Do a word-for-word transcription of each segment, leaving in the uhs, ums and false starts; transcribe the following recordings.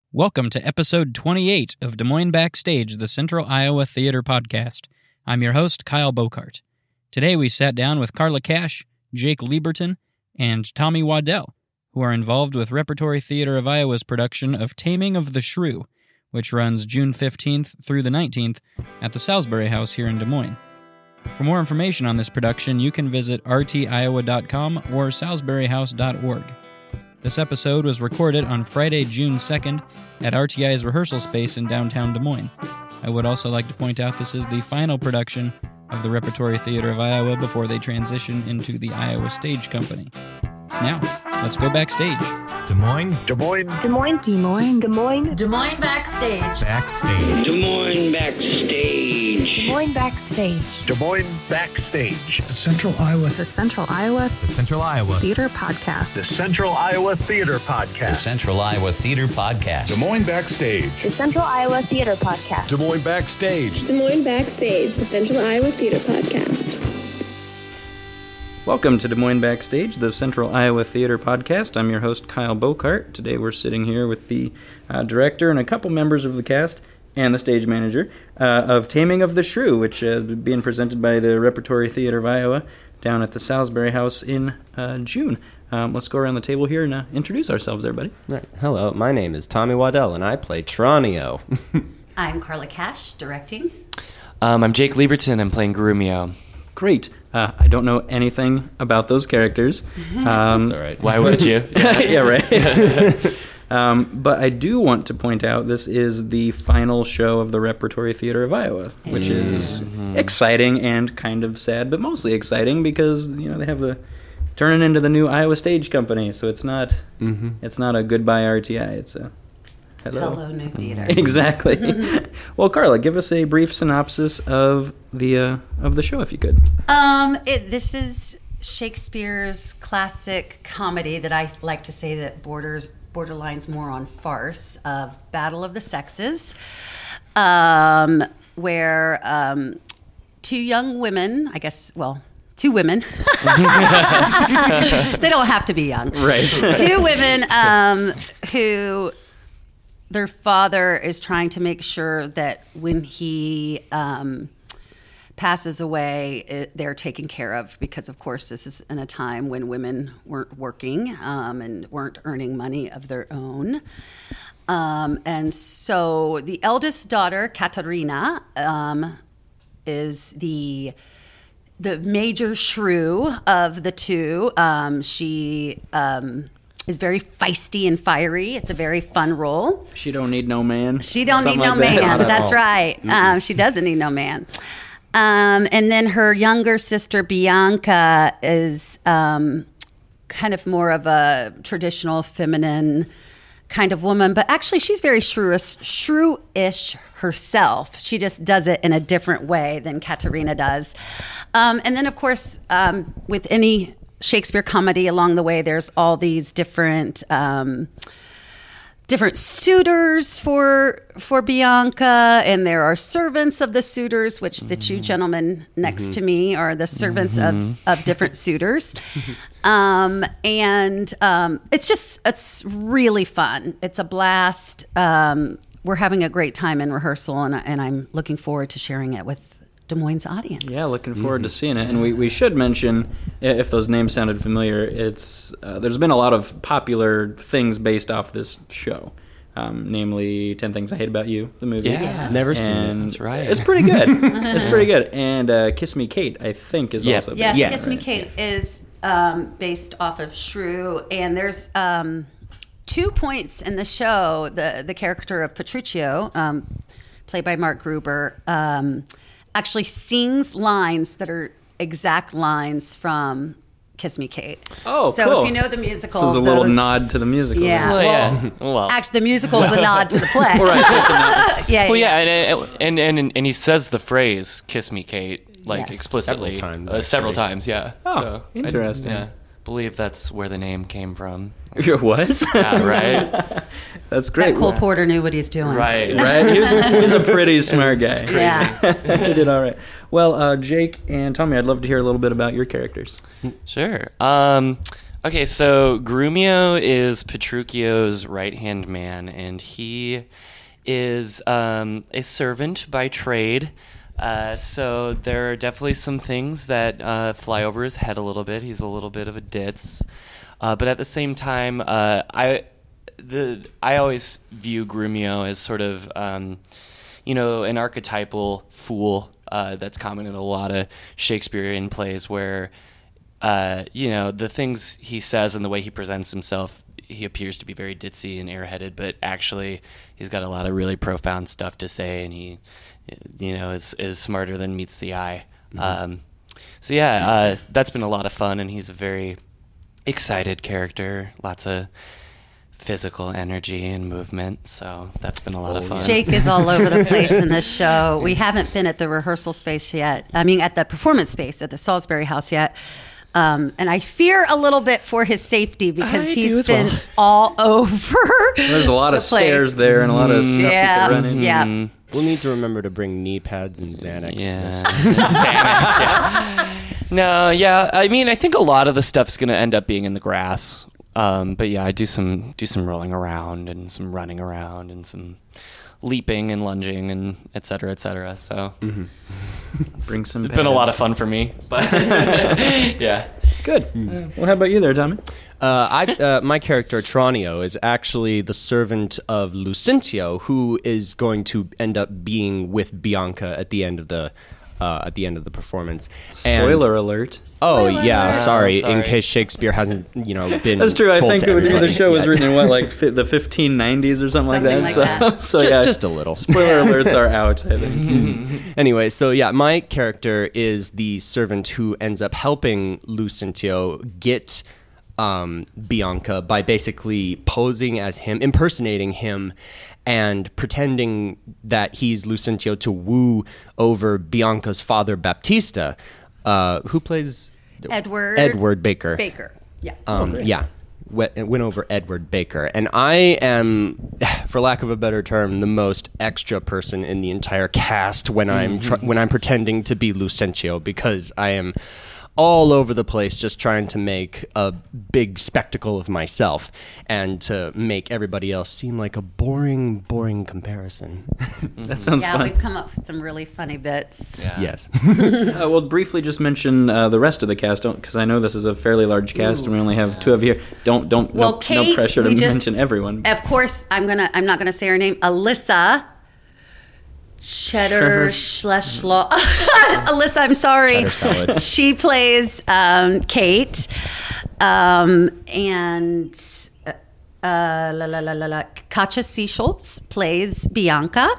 Welcome to episode twenty-eight of Des Moines Backstage, the Central Iowa Theater Podcast. I'm your host, Kyle Bocart. Today we sat down with Carla Cash, Jake Lieberton, and Tommy Waddell, who are involved with Repertory Theater of Iowa's production of Taming of the Shrew, which runs June fifteenth through the nineteenth at the Salisbury House here in Des Moines. For more information on this production, you can visit r t iowa dot com or salisbury house dot org. This episode was recorded on Friday, June second at R T I's rehearsal space in downtown Des Moines. I would also like to point out this is the final production of the Repertory Theater of Iowa before they transition into the Iowa Stage Company. Now, let's go backstage. Des Moines. Des Moines. Des Moines. Des Moines. Des Moines. Des Moines Backstage. Backstage. Des Moines Backstage. Des Moines Backstage. Des Moines Backstage. The Central Iowa. The Central Iowa. The Central Iowa Theater Podcast. The Central Iowa Theater Podcast. The Central Iowa Theater Podcast. Des Moines Backstage. The Central Iowa Theater Podcast. Des Moines Backstage. Des Moines Backstage, the Central Iowa Theater Podcast. Welcome to Des Moines Backstage, the Central Iowa Theater Podcast. I'm your host, Kyle Bocart. Today we're sitting here with the uh, director and a couple members of the cast and the stage manager uh, of Taming of the Shrew, which is uh, being presented by the Repertory Theater of Iowa down at the Salisbury House in uh, June. Um, let's go around the table here and uh, introduce ourselves, everybody. Right. Hello, my name is Tommy Waddell, and I play Tranio. I'm Carla Cash, directing. Um, I'm Jake Lieberton. I'm playing Grumio. Great. Uh, I don't know anything about those characters. Um, That's all right. Why would you? yeah, right. um, but I do want to point out this is the final show of the Repertory Theater of Iowa, which It is is. exciting and kind of sad, but mostly exciting because you know they have the turning into the new Iowa Stage Company, so it's not Mm-hmm. it's not a goodbye R T I. It's a hello. Hello, New Theater. Exactly. Well, Carla, give us a brief synopsis of the uh, of the show, if you could. Um, it, this is Shakespeare's classic comedy that I like to say that borders borderlines more on farce of Battle of the Sexes, um, where um, two young women, I guess, well, two women. They don't have to be young. Right. Two women um, who... Their father is trying to make sure that when he um, passes away, it, they're taken care of because, of course, this is in a time when women weren't working um, and weren't earning money of their own. Um, and so the eldest daughter, Katarina, um, is the the major shrew of the two. Um, she... Um, is very feisty and fiery. It's a very fun role. She don't need no man. She don't Something need no like that. man. Not at That's all. right. Um, she doesn't need no man. Um, and then her younger sister, Bianca, is um, kind of more of a traditional feminine kind of woman, but actually she's very shrewish, shrewish herself. She just does it in a different way than Katarina does. Um, and then, of course, um, with any Shakespeare comedy along the way, there's all these different um, different suitors for for Bianca, and there are servants of the suitors, which the two gentlemen next mm-hmm. to me are the servants mm-hmm. of, of different suitors. Um, and um, it's just, it's really fun. It's a blast. Um, we're having a great time in rehearsal, and, and I'm looking forward to sharing it with Des Moines audience. Yeah, looking forward mm-hmm. to seeing it. And we, we should mention, if those names sounded familiar, it's uh, there's been a lot of popular things based off this show. Um, namely, ten Things I Hate About You, the movie. Yeah, Yes. Never and seen it. That's right. It's pretty good. It's pretty good. And uh, Kiss Me Kate, I think, is Yeah. also Yes, based Yeah. Kiss Me Kate is um, based off of Shrew, and there's um, two points in the show. The the character of Petruchio, um, played by Mark Gruber, um, actually sings lines that are exact lines from Kiss Me Kate. Oh, so cool. if you know the musical, This is a little those- nod to the musical. Yeah, Well, well, yeah. Well, actually, the musical is a nod to the play. Right, so it's a nod. yeah, well, yeah. yeah, and, and and and he says the phrase "kiss me, Kate" like Yes. explicitly Several times, uh, several actually. times. Yeah. Oh, so, I- interesting. yeah, believe that's where the name came from. Your what? Yeah, right. That's great. That Cole Porter knew what he's doing. Right. Right? He was, he was a pretty smart guy. Yeah. He did all right. Well, uh, Jake and Tommy, I'd love to hear a little bit about your characters. Sure. Um, Okay, so Grumio is Petruchio's right-hand man, and he is um, a servant by trade. Uh, so there are definitely some things that uh, fly over his head a little bit. He's a little bit of a ditz. Uh, but at the same time, uh, I the I always view Grumio as sort of, um, you know, an archetypal fool uh, that's common in a lot of Shakespearean plays where, uh, you know, the things he says and the way he presents himself, he appears to be very ditzy and airheaded, but actually he's got a lot of really profound stuff to say, and he, you know, is is smarter than meets the eye. Mm-hmm. Um, so yeah, uh, that's been a lot of fun, and he's a very excited character, lots of physical energy and movement, so that's been a lot oh, of fun. Jake is all over the place in this show. We haven't been at the rehearsal space yet. I mean, at the performance space at the Salisbury House yet. Um, and I fear a little bit for his safety because I he's been well. all over. There's a lot the of stairs there and a lot of stuff yeah, you could run in. Yeah. We'll need to remember to bring knee pads and Xanax yeah. to this. Xanax, yeah. No, yeah. I mean, I think a lot of the stuff's going to end up being in the grass. Um, but yeah, I do some do some rolling around and some running around and some leaping and lunging and et cetera, et cetera. So mm-hmm. bring some. It's pads. Been a lot of fun for me. But yeah, good. Uh, well, how about you there, Tommy? Uh, I, uh, my character, Tranio, is actually the servant of Lucentio, who is going to end up being with Bianca at the end of the uh, at the end of the performance. Spoiler and, alert! Oh Spoiler. yeah, sorry, oh, sorry. In case Shakespeare hasn't, you know, been. That's true. I told think to the, the show was yet. written in what, like fi- the fifteen nineties or something, something like like that. that. So, so just, yeah, just a little. Spoiler alerts are out, I think. Anyway, so yeah, my character is the servant who ends up helping Lucentio get um, Bianca by basically posing as him, impersonating him, and pretending that he's Lucentio to woo over Bianca's father, Baptista, uh, who plays Edward Edward Baker. Baker, yeah, um, oh, yeah. Went, went over Edward Baker, and I am, for lack of a better term, the most extra person in the entire cast when I'm tr- when I'm pretending to be Lucentio, because I am all over the place just trying to make a big spectacle of myself and to make everybody else seem like a boring, boring comparison. That sounds yeah, fun. we've come up with some really funny bits. Yeah. Yes. uh, we'll briefly just mention uh, the rest of the cast, because I know this is a fairly large cast, Ooh, and we only have yeah. two of you here. Don't don't well, no, Kate, no pressure to just, mention everyone. Of course, I'm gonna. I'm not gonna say her name. Alyssa. Cheddar Schleschlaw. Alyssa, I'm sorry. She plays um, Kate, um, and uh, uh, la la la la la. Katja C. Schultz plays Bianca.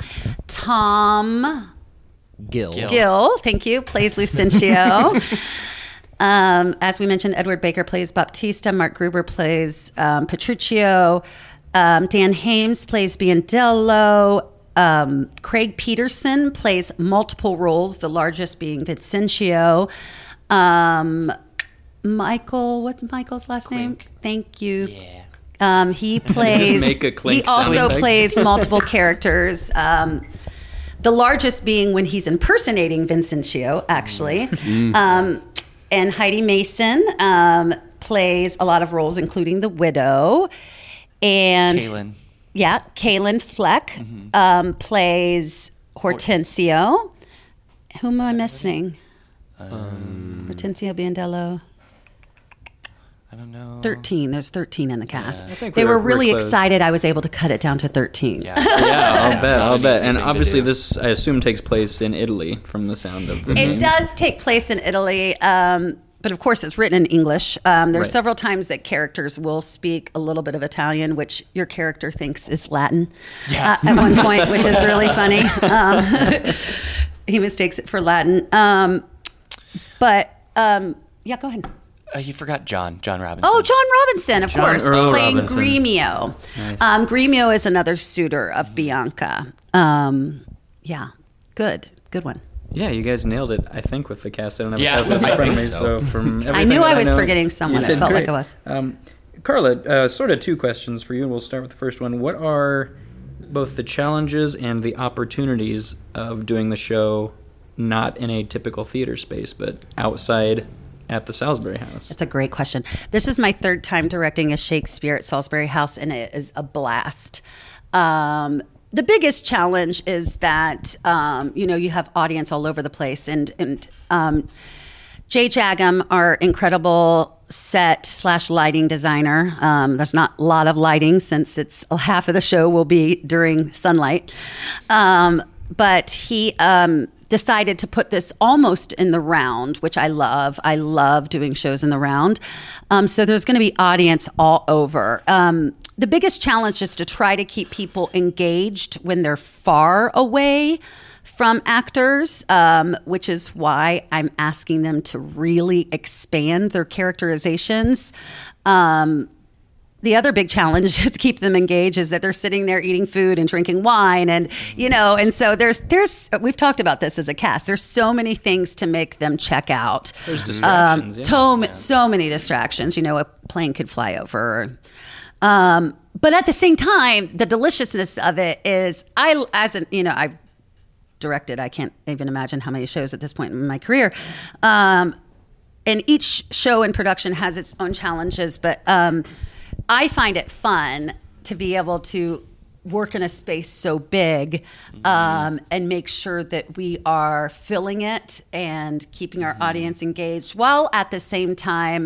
Tom Gill. Gill, Gill thank you, plays Lucentio. um, as we mentioned, Edward Baker plays Baptista. Mark Gruber plays um, Petruchio. Um, Dan Hames plays Biondello. Um, Craig Peterson plays multiple roles, the largest being Vincentio. Um, Michael, what's Michael's last Clink. name? Thank you. Yeah. Um, he plays. Just make a clink he also sound effect. plays multiple characters. Um, the largest being when he's impersonating Vincentio, actually. Mm. Um, and Heidi Mason um, plays a lot of roles, including the widow. And Kaylin. Yeah, Kaylin Fleck mm-hmm. um, plays Hortensio. Who am I missing? Um, Hortensio Biondello. I don't know. thirteen. There's thirteen in the cast. Yeah, I think they we're, were really we're excited I was able to cut it down to thirteen. Yeah, yeah I'll bet. I'll bet. And thing to obviously, do. this I assume takes place in Italy, from the sound of the It names. does take place in Italy, um, but of course it's written in English. Um, there's Right. several times that characters will speak a little bit of Italian, which your character thinks is Latin Yeah. uh, at one point, which is really funny. Um, he mistakes it for Latin. Um, but um, yeah, go ahead. Uh, you forgot John, John Robinson. Oh, John Robinson, of John course, Earl playing Robinson. Gremio. Nice. Um, Gremio is another suitor of Bianca. Um, yeah, good, good one. Yeah, you guys nailed it, I think, with the cast. I don't have Yeah, the cast I in front of think me, so. so from everything I knew that I was know, forgetting someone. you It did felt like great. I was. Um, Carla, uh, sort of two questions for you, and we'll start with the first one. What are both the challenges and the opportunities of doing the show not in a typical theater space, but outside at the Salisbury House? That's a great question. This is my third time directing a Shakespeare at Salisbury House, and it is a blast. Um, the biggest challenge is that, um, you know, you have audience all over the place. And, and um, Jay Jagam, our incredible set slash lighting designer. Um, there's not a lot of lighting since it's half of the show will be during sunlight. Um, but he um, decided to put this almost in the round, which I love. I love doing shows in the round. Um, so there's going to be audience all over. Um, the biggest challenge is to try to keep people engaged when they're far away from actors, um, which is why I'm asking them to really expand their characterizations. Um, the other big challenge to keep them engaged is that they're sitting there eating food and drinking wine, and you know, and so there's there's we've talked about this as a cast. There's so many things to make them check out. There's distractions. Um, yeah. to- yeah. So many distractions. You know, a plane could fly over. Um, but at the same time, the deliciousness of it is, I as an you know I've directed, I can't even imagine how many shows at this point in my career. Um, and each show and production has its own challenges, but um, I find it fun to be able to work in a space so big um, and make sure that we are filling it and keeping our audience engaged, while at the same time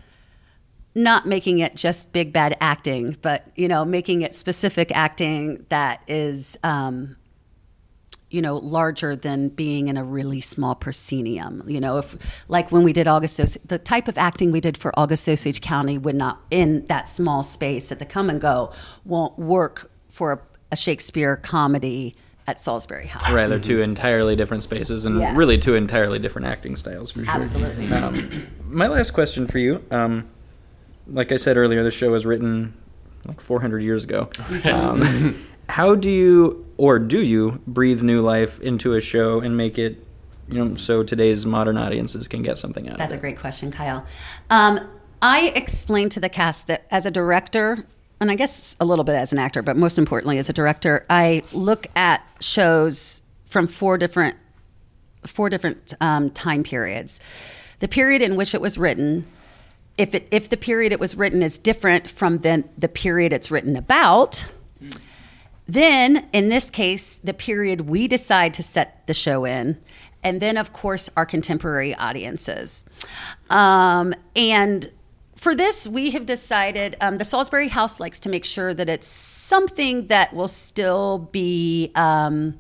not making it just big bad acting, but you know, making it specific acting that is um, you know, larger than being in a really small proscenium. You know, if like when we did August Osage, the type of acting we did for August Osage County would not, in that small space at the Come and Go, won't work for a, a Shakespeare comedy at Salisbury House. Right, they're two entirely different spaces and Yes. really two entirely different acting styles for sure. Absolutely. Um, my last question for you, um, like I said earlier, the show was written like four hundred years ago. Um, how do you, or do you, breathe new life into a show and make it, you know, so today's modern audiences can get something out That's of it? a great question, Kyle. Um, I explained to the cast that as a director, and I guess a little bit as an actor, but most importantly as a director, I look at shows from four different four different um, time periods. The period in which it was written, if it if the period it was written is different from the, the period it's written about, then, in this case, the period we decide to set the show in, and then, of course, our contemporary audiences. Um, and for this, we have decided, um, the Salisbury House likes to make sure that it's something that will still be um,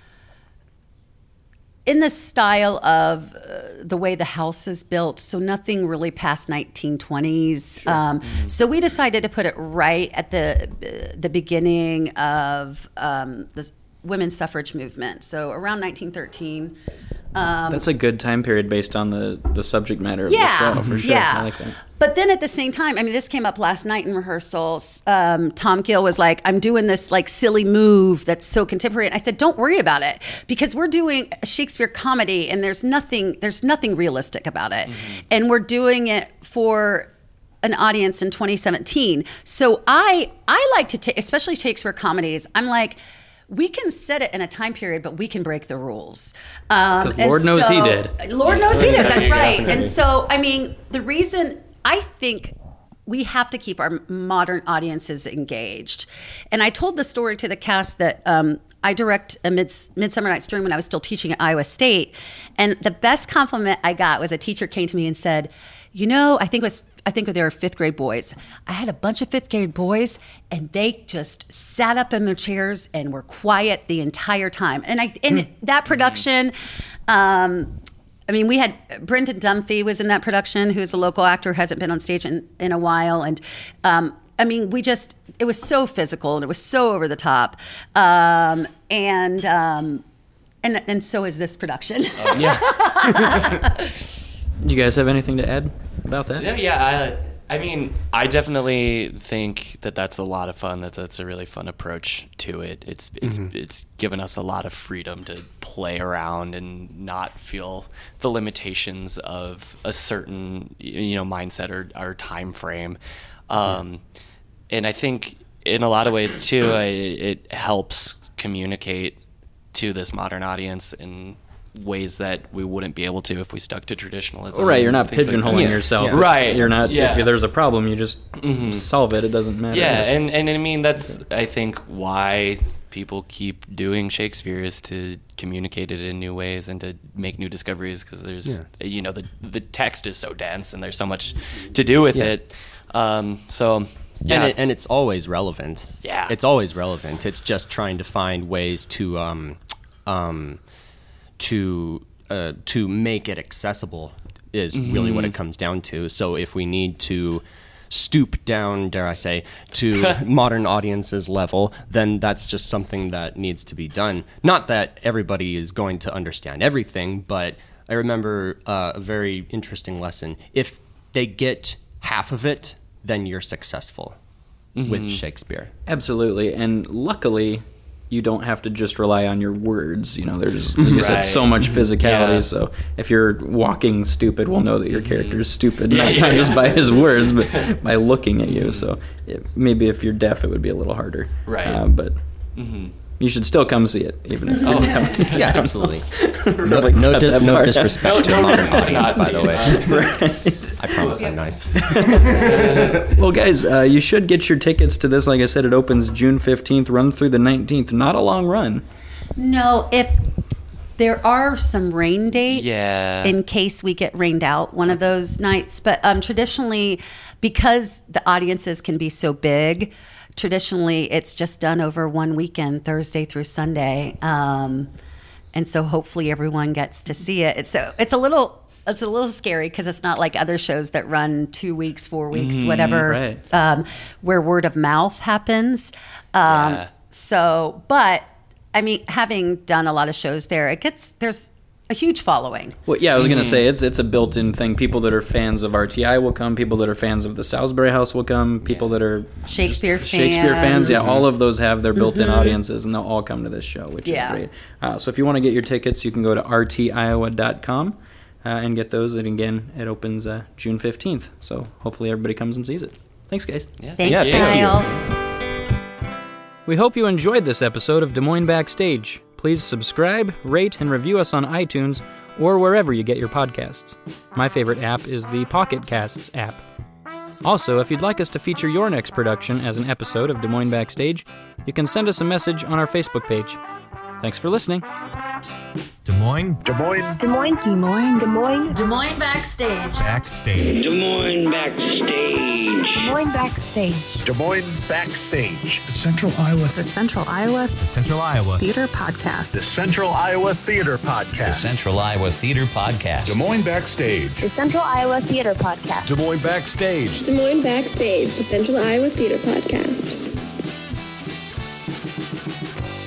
in the style of uh, the way the house is built, so nothing really past nineteen twenties. Sure. Um, mm-hmm. So we decided to put it right at the uh, the beginning of um, the women's suffrage movement, so around nineteen thirteen. Um, That's a good time period based on the, the subject matter of yeah, the show, for sure. Yeah. I like that. But then at the same time, I mean, this came up last night in rehearsals. Um, Tom Gill was like, I'm doing this like silly move that's so contemporary. And I said, don't worry about it, because we're doing a Shakespeare comedy and there's nothing, there's nothing realistic about it. Mm-hmm. And we're doing it for an audience in twenty seventeen. So I, I like to take, especially Shakespeare comedies, I'm like, we can set it in a time period, but we can break the rules. Because um, Lord knows so, he did. Lord knows he did, that's right. And so, I mean, the reason I think we have to keep our modern audiences engaged. And I told the story to the cast that um, I direct a Mids- Midsummer Night's Dream when I was still teaching at Iowa State. And the best compliment I got was a teacher came to me and said, you know, I think it was I think they were fifth grade boys. I had a bunch of fifth grade boys, and they just sat up in their chairs and were quiet the entire time. And I, in that production, um, I mean, we had Brendan Dunphy was in that production, who's a local actor, hasn't been on stage in, in a while, and um, I mean, we just it was so physical and it was so over the top, um, and um, and and so is this production. Oh, yeah. You guys have anything to add about that? Yeah, yeah. I, I mean, I definitely think that that's a lot of fun. That that's a really fun approach to it. It's it's mm-hmm. it's given us a lot of freedom to play around and not feel the limitations of a certain you know mindset or, or time frame. Um, yeah. And I think in a lot of ways too, I, it helps communicate to this modern audience and ways that we wouldn't be able to if we stuck to traditionalism. Oh, right, you're not things like pigeonholing that. yourself. Yeah. Right. You're not. Yeah. If there's a problem, you just Mhm. solve it. It doesn't matter. Yeah, It's- and, and I mean, that's, I think, why people keep doing Shakespeare is to communicate it in new ways and to make new discoveries, because there's, Yeah. you know, the the text is so dense and there's so much to do with Yeah. it. Um, so, yeah. And, it, and it's always relevant. Yeah. It's always relevant. It's just trying to find ways to um, um, to uh, to make it accessible is really what Mhm. it comes down to. So if we need to stoop down, dare I say, to modern audiences level, then that's just something that needs to be done. Not that everybody is going to understand everything, but I remember uh, a very interesting lesson. If they get half of it, then you're successful with Mhm. Shakespeare. Absolutely, and luckily, you don't have to just rely on your words. You know, there's like you said, Right. so much physicality. Yeah. So if you're walking stupid, we'll know that your character is stupid, Yeah, not, yeah, not yeah. just by his words, but by looking at you. So it, maybe if you're deaf, it would be a little harder. Right. Uh, but Mhm. you should still come see it, even if you're Oh. deaf. Yeah, absolutely. No, Like, no, cut di- that no part out. disrespect to No, a no, modern no, audience, not by the way. Right. I promise I'm nice. Well, guys, uh, you should get your tickets to this. Like I said, it opens June fifteenth, runs through the nineteenth. Not a long run. No, if there are some rain dates Yeah. in case we get rained out one of those nights. But um, traditionally, because the audiences can be so big, traditionally it's just done over one weekend, Thursday through Sunday. Um, and so hopefully everyone gets to see it. It's, so it's a little... It's a little scary because it's not like other shows that run two weeks, four weeks, Mhm, whatever, right. um, where word of mouth happens. Um, Yeah. So, but I mean, having done a lot of shows there, it gets there's a huge following. Well, yeah, I was gonna say it's it's a built-in thing. People that are fans of R T I will come. People that are fans of the Salisbury House will come. People that are Shakespeare just Shakespeare fans, yeah, fans. all of those have their built-in Mhm. audiences, and they'll all come to this show, which Yeah. is great. Uh, so if you want to get your tickets, you can go to r t iowa dot com uh, and get those. And again, it opens uh, June fifteenth. So hopefully everybody comes and sees it. Thanks, guys. Yeah, Thanks, Yeah, thank you. Kyle. We hope you enjoyed this episode of Des Moines Backstage. Please subscribe, rate, and review us on iTunes or wherever you get your podcasts. My favorite app is the Pocket Casts app. Also, if you'd like us to feature your next production as an episode of Des Moines Backstage, you can send us a message on our Facebook page. Thanks for listening. Des Moines Des Moines Des Moines. Des Moines. Des Moines. Des Moines Backstage. Backstage. Des Moines Backstage. Des Moines Backstage. Des Moines Backstage. The Central Iowa. The Central Iowa The Central Iowa. Theater The Podcast. Central Iowa Theater The Podcast. Central Iowa Theater Podcast. Des Moines Backstage. The Central Iowa Theater Podcast. Des Moines Backstage. Des Moines Backstage, the Central Iowa Theater Podcast.